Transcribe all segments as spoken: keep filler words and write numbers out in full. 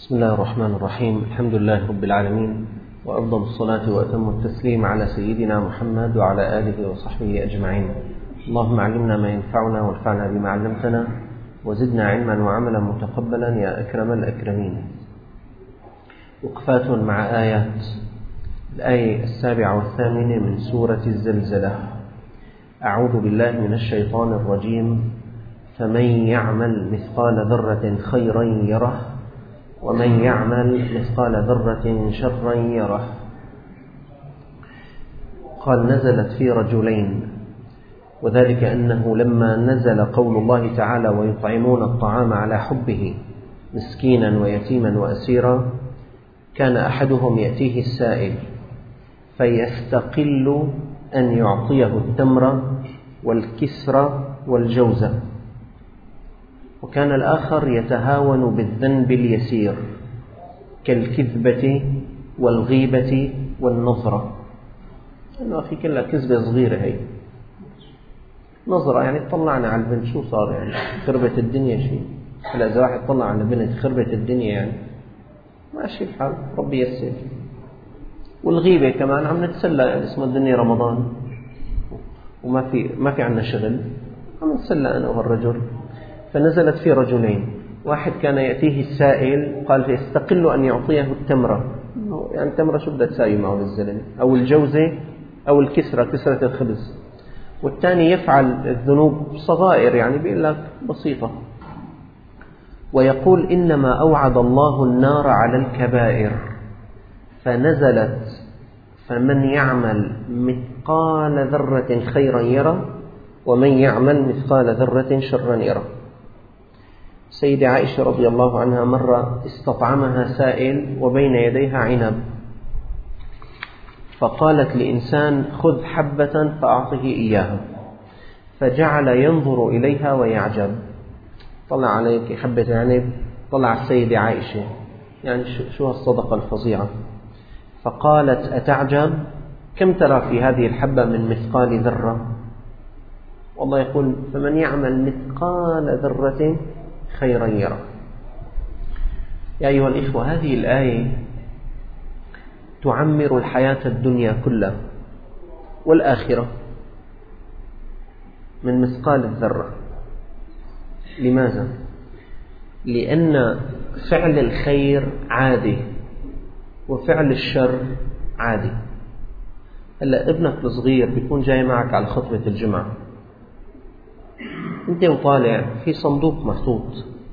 بسم الله الرحمن الرحيم. الحمد لله رب العالمين، وأفضل الصلاة وأتم التسليم على سيدنا محمد وعلى آله وصحبه أجمعين. اللهم علمنا ما ينفعنا وانفعنا بما علمتنا وزدنا علما وعملا متقبلا يا أكرم الأكرمين. وقفات مع آيات الآية السابعة والثامنة من سورة الزلزلة. أعوذ بالله من الشيطان الرجيم. فمن يعمل مثقال ذرة خيرا يره ومن يعمل مثقال ذرة شرا يره. قال نزلت في رجلين، وذلك أنه لما نزل قول الله تعالى ويطعمون الطعام على حبه مسكينا ويتيما وأسيرا، كان أحدهم يأتيه السائل فيستقل أن يعطيه التمر والكسر والجوزة، وكان الآخر يتهاون بالذنب اليسير كالكذبة والغيبة والنظرة. أنه أخي كلها كذبة صغيرة، هي نظرة يعني طلعنا على البنت شو صار، يعني خربت الدنيا شيء. هلا إذا واحد طلع على البنت خربت الدنيا يعني ماشي الحال، ربي يسر. والغيبة كمان عم نتسلى، يعني اسمه الدنيا رمضان وما في ما في عنا شغل، عم نتسلى أنا وهالرجل. فنزلت في رجلين، واحد كان يأتيه السائل قال فيستقل أن يعطيه التمرة، يعني التمرة شو بدها تساوي معه للزلمة، أو الجوزة أو الكسرة، كسرة الخبز. والثاني يفعل الذنوب صغائر، يعني بيقول لك بسيطة، ويقول إنما أوعد الله النار على الكبائر. فنزلت فمن يعمل مثقال ذرة خيرا يره ومن يعمل مثقال ذرة شرا يره. سيدة عائشة رضي الله عنها مرة استطعمها سائل وبين يديها عنب، فقالت لإنسان خذ حبة فأعطه إياها، فجعل ينظر إليها ويعجب. طلع عليك حبة عنب، طلع السيدة عائشة، يعني شو هالصدقة الفظيعة. فقالت أتعجب؟ كم ترى في هذه الحبة من مثقال ذرة؟ والله يقول فمن يعمل مثقال ذرة خيرا يره. يا أيها الإخوة، هذه الآية تعمر الحياة الدنيا كلها والآخرة من مثقال الذرة. لماذا؟ لأن فعل الخير عادي وفعل الشر عادي. هلا ابنك الصغير بيكون جاي معك على خطبة الجمعة، انت وطالع في صندوق محطوط،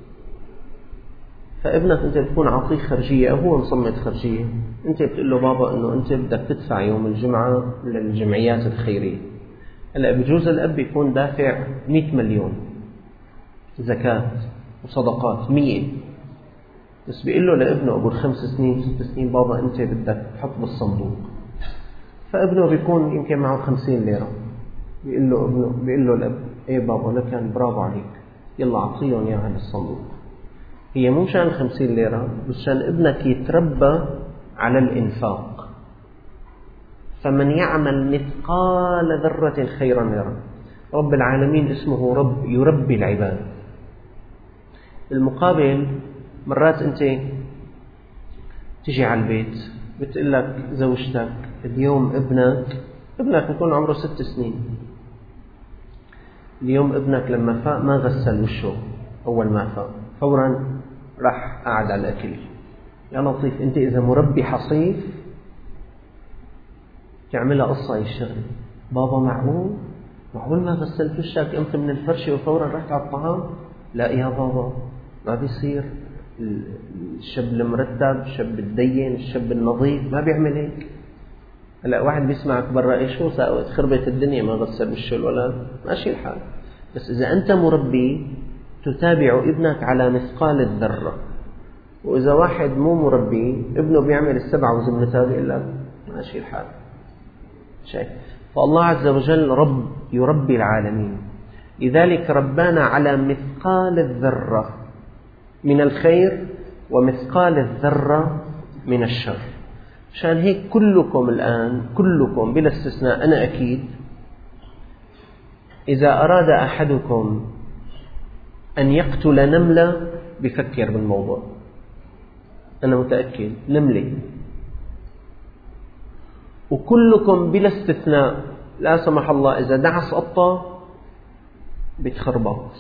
فابنك انت بتكون عاطيه خرجية او هو مصمت خرجية، انت بتقول له بابا انه انت بدك تدفع يوم الجمعة للجمعيات الخيرية. هلا بجوز الاب يكون دافع مئة مليون زكاة وصدقات مية، بس بيقول له لابنه ابو الخمس سنين ست سنين بابا انت بدك تحط بالصندوق. فابنه بيكون يمكن معه خمسين ليرة، بيقول له ابنه بيقول له الاب ايه بابا لكن برافو عليك، يلا اعطيهم اياها للصندوق. هي مو مشان خمسين ليرة، بس مشان ابنك يتربى على الانفاق. فمن يعمل مثقال ذرة خيرا يره. رب العالمين اسمه رب يربي العباد. المقابل مرات انت تجي على البيت بتقول لك زوجتك اليوم ابنك ابنك يكون عمره ست سنين، اليوم ابنك لما فاق ما غسل وشه، أول ما فاق فورا راح قاعد على الأكل. يا لطيف، أنت إذا مربي حصيف تعملها قصة الشغل. بابا معقول معقول ما غسلت وشك، قمت من الفرشة وفورا رحت على الطعام؟ لا يا بابا، ما بيصير. الشاب المرتب، الشاب الدين، الشاب النظيف ما بيعمل هيك. هلا واحد بيسمعك برا ايش شو ساوت، خربت الدنيا ما غسل وشه الولد، ماشي الحال. بس إذا أنت مربي تتابع ابنك على مثقال الذرة، وإذا واحد مو مربي ابنه بيعمل السبعة وزمنتها بيقول لك ماشي الحال. شايف؟ فالله عز وجل رب يربي العالمين، لذلك ربانا على مثقال الذرة من الخير ومثقال الذرة من الشر. عشان هيك كلكم الآن كلكم بلا استثناء، أنا أكيد إذا أراد أحدكم أن يقتل نملة بفكر بالموضوع، أنا متأكد نملة، وكلكم بلا استثناء لا سمح الله إذا دعس قطة بتخربط.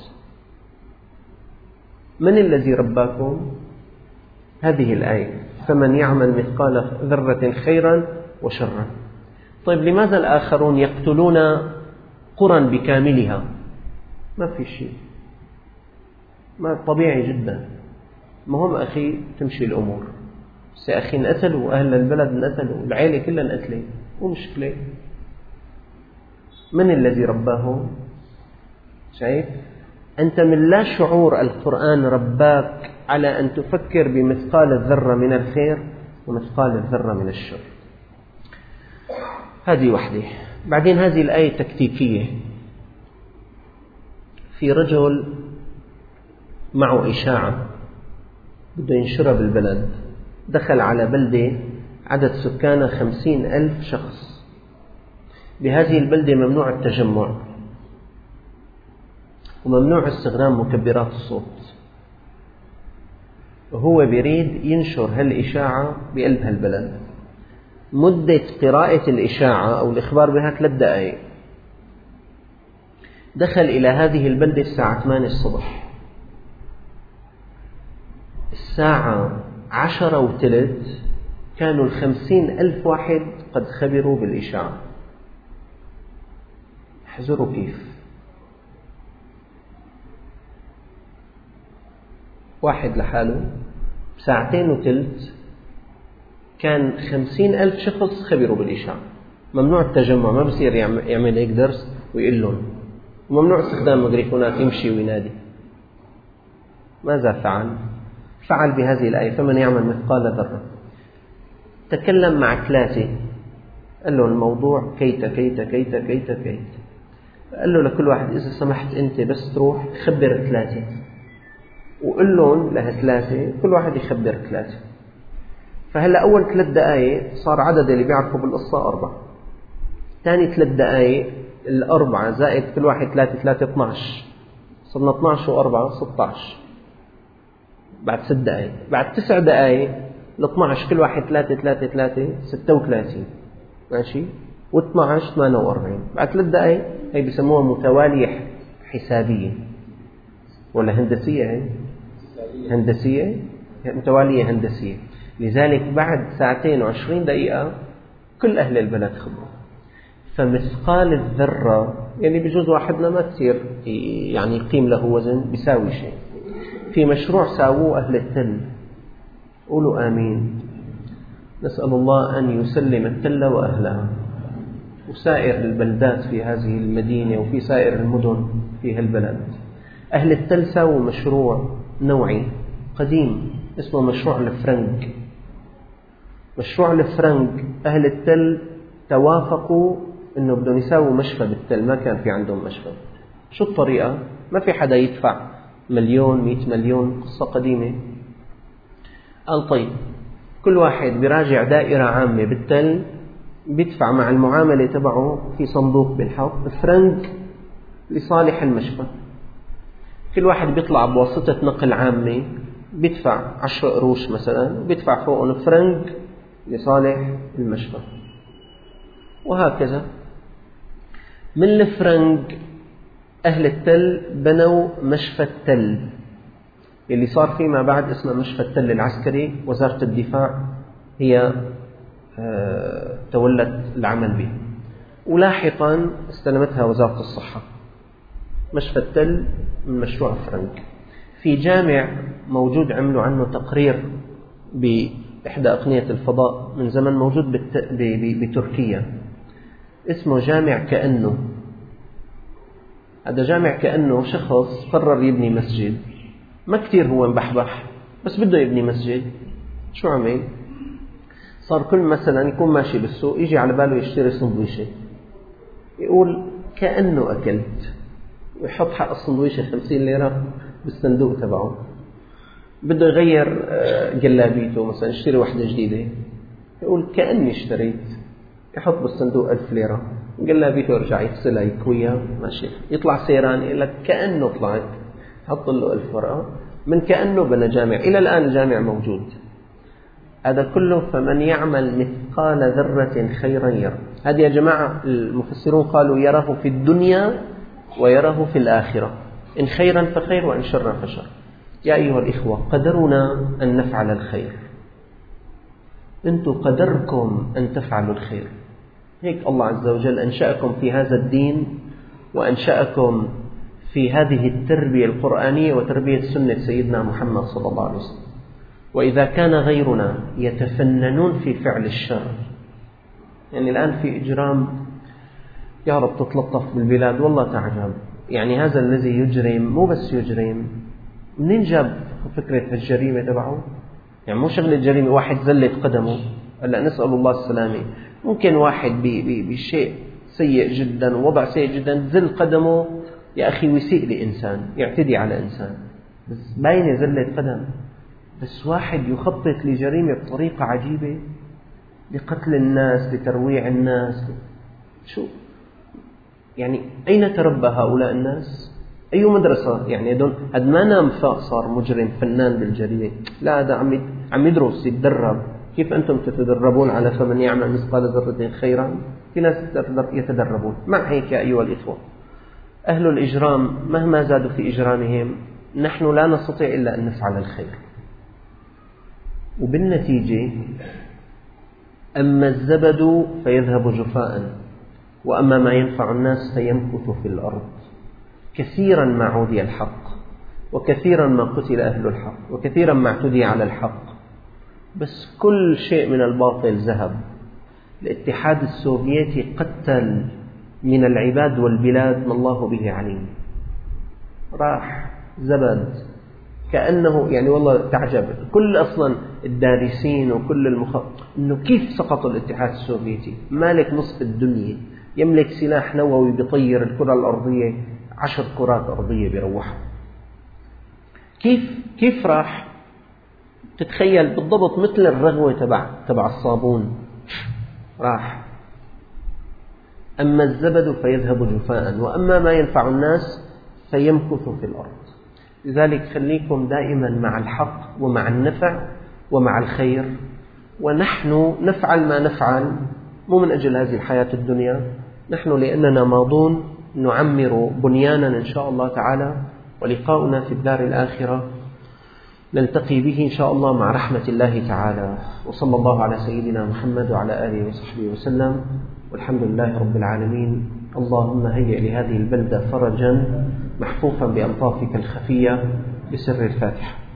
من الذي رباكم؟ هذه الآية: فمن يعمل مثقال ذرة خيرا وشرا. طيب لماذا الآخرون يقتلون قرى بكاملها؟ ما في شيء، ما طبيعي جدا. ما هم أخي تمشي الأمور، بس أخي انقتلوا، أهل البلد انقتلوا، العائلة كلها انقتلت، ومشكلة. من الذي رباهم؟ شايف؟ أنت من لا شعور القرآن رباك على أن تفكر بمثقال الذرة من الخير ومثقال الذرة من الشر. هذه وحدة. بعدين هذه الآية تكتيكية. في رجل معه إشاعة بده ينشرها بالبلد، دخل على بلدة عدد سكانها خمسين ألف شخص. بهذه البلدة ممنوع التجمع، وممنوع استخدام مكبرات الصوت، وهو بيريد ينشر هالإشاعة بقلب هالبلد. مدة قراءة الإشاعة أو الإخبار بها ثلاث دقائق. دخل إلى هذه البلدة الساعة ثمانية الصبح، الساعة عشرة وثلث كانوا الخمسين ألف واحد قد خبروا بالإشاعة. احذروا كيف. واحد لحاله بساعتين وثلث كان خمسين ألف شخص خبروا بالإشاعة. ممنوع التجمع، ما بصير يعمل هيك درس ويقول لهم، وممنوع استخدام ميكروفونات يمشي وينادي. ماذا فعل؟ فعل بهذه الآية: فمن يعمل مثقال ذرة. تكلم مع ثلاثة، قال له الموضوع كيت كيت كيت كيت كيت. قال له لكل واحد: إذا سمحت أنت بس تروح خبر ثلاثة، وقل لهم لهالثلاثة كل واحد يخبر ثلاثة. فهلا أول ثلاث دقائق صار عدد اللي بيعرفوا بالقصة أربعة. ثاني ثلاث دقائق الأربعة زائد كل واحد ثلاثة ثلاثة اثنى عشر، صرنا اثنى عشر وأربعة ستة عشر. بعد ست دقائق، بعد تسع دقائق ال اثنى عشر كل واحد ثلاثة ثلاثة ثلاثة ستة وثلاثين، ماشي، و12 ثمانية وأربعين. بعد ثلاث دقائق هي بيسموها متوالية حسابية ولا هندسية؟ هي هندسية، متوالية هندسية. لذلك بعد ساعتين وعشرين دقيقة كل أهل البلد خبروا. فمثقال الذرة يعني بجوز واحدنا ما تصير يعني يقيم له وزن، بيساوي شيء. في مشروع ساووه أهل التل، قولوا آمين. نسأل الله أن يسلم التل وأهلها وسائر البلدات في هذه المدينة وفي سائر المدن في هالبلد. أهل التل ساووا مشروع نوعي قديم اسمه مشروع الفرنك. مشروع الفرنك أهل التل توافقوا إنه بدهم يساووا مشفى بالتل، ما كان في عندهم مشفى. شو الطريقة؟ ما في حدا يدفع مليون مئة مليون، قصة قديمة. قال طيب كل واحد بيراجع دائرة عامة بالتل، بيدفع مع المعاملة تبعه في صندوق بالحط فرنك لصالح المشفى. كل واحد بيطلع بواسطة نقل عامة بيدفع عشرة قروش مثلا، بيدفع فوقهم فرنك لصالح المشفى، وهكذا. من الفرنك أهل التل بنوا مشفى التل اللي صار فيما بعد اسمه مشفى التل العسكري. وزارة الدفاع هي تولت العمل به، ولاحقا استلمتها وزارة الصحة. مشفى التل من مشروع فرنك. في جامع موجود عملوا عنه تقرير بإحدى أقنية الفضاء من زمن، موجود بتركيا، اسمه جامع كأنه. هذا جامع كأنه شخص قرر يبني مسجد، ما كتير هو مبحبح بس بده يبني مسجد. شو عمل؟ صار كل مثلا يكون ماشي بالسوق يجي على باله يشتري سندويشة، يقول كأنه أكلت، ويحط حق السندويشة خمسين ليرة بالصندوق تبعه. بده يغير جلابيته مثلا يشتري واحدة جديدة، يقول كأني اشتريت، يحط بالصندوق ألف ليرة. جلابيته يرجع يغسلها يكويها، ماشي. يطلع سيران يقول لك كأنه طلعت، حط له ألف ورقة. من كأنه بنى جامع. إلى الآن الجامع موجود. هذا كله فمن يعمل مثقال ذرة خيرا يره. هذه يا جماعة المفسرون قالوا يراه في الدنيا ويراه في الآخرة، إن خيرا فخير وإن شرا فشر. يا أيها الإخوة، قدرنا أن نفعل الخير، أنتم قدركم أن تفعلوا الخير. هيك الله عز وجل أنشأكم في هذا الدين، وأنشأكم في هذه التربية القرآنية وتربية سنة سيدنا محمد صلى الله عليه وسلم. وإذا كان غيرنا يتفننون في فعل الشر، يعني الآن في إجرام يا رب تتلطف بالبلاد، والله تعجب. يعني هذا الذي يجرم مو بس يجرم، منين جاب فكرة الجريمة تبعه؟ يعني مو شغلة جريمة واحد زلت قدمه، هلا نسأل الله السلامة. ممكن واحد بشيء سيء جدا ووضع سيء جدا زل قدمه يا أخي ويسيء لإنسان، يعتدي على إنسان، بس باينة زلت قدم. بس واحد يخطط لجريمة بطريقة عجيبة، لقتل الناس، لترويع الناس، شو يعني؟ أين تربى هؤلاء الناس؟ أي مدرسة؟ يعني هذول هذا ما نام فاق صار مجرم فنان بالجريمة، لا هذا عم عم يدرس يتدرب. كيف أنتم تتدربون على فمن يعمل مثقال ذرة خيرا؟ في ناس يتدربون. مع هيك يا أيها الإخوة، أهل الإجرام مهما زادوا في إجرامهم نحن لا نستطيع إلا أن نفعل الخير، وبالنتيجة أما الزبد فيذهب جفاء وأما ما ينفع الناس فيمكث في الأرض. كثيرا ما عودي الحق، وكثيرا ما قتل أهل الحق، وكثيرا ما اعتدي على الحق، بس كل شيء من الباطل ذهب. الاتحاد السوفيتي قتل من العباد والبلاد ما الله به عليم، راح زبد كأنه يعني والله تعجب. كل أصلا الدارسين وكل المخ إنه كيف سقط الاتحاد السوفيتي؟ مالك نصف الدنيا، يملك سلاح نووي بيطير الكرة الأرضية عشر كرات أرضية بيروحها. كيف كيف راح؟ تتخيل بالضبط مثل الرغوة تبع تبع الصابون، راح. أما الزبد فيذهب جفاء وأما ما ينفع الناس فيمكث في الأرض. لذلك خليكم دائما مع الحق ومع النفع ومع الخير، ونحن نفعل ما نفعل مو من أجل هذه الحياة الدنيا، نحن لأننا ماضون نعمر بنيانا إن شاء الله تعالى، ولقاؤنا في الدار الآخرة نلتقي به إن شاء الله مع رحمة الله تعالى. وصلى الله على سيدنا محمد وعلى آله وصحبه وسلم، والحمد لله رب العالمين. اللهم هيئ لهذه البلدة فرجا محفوفا بألطافك الخفية بسر الفاتحة.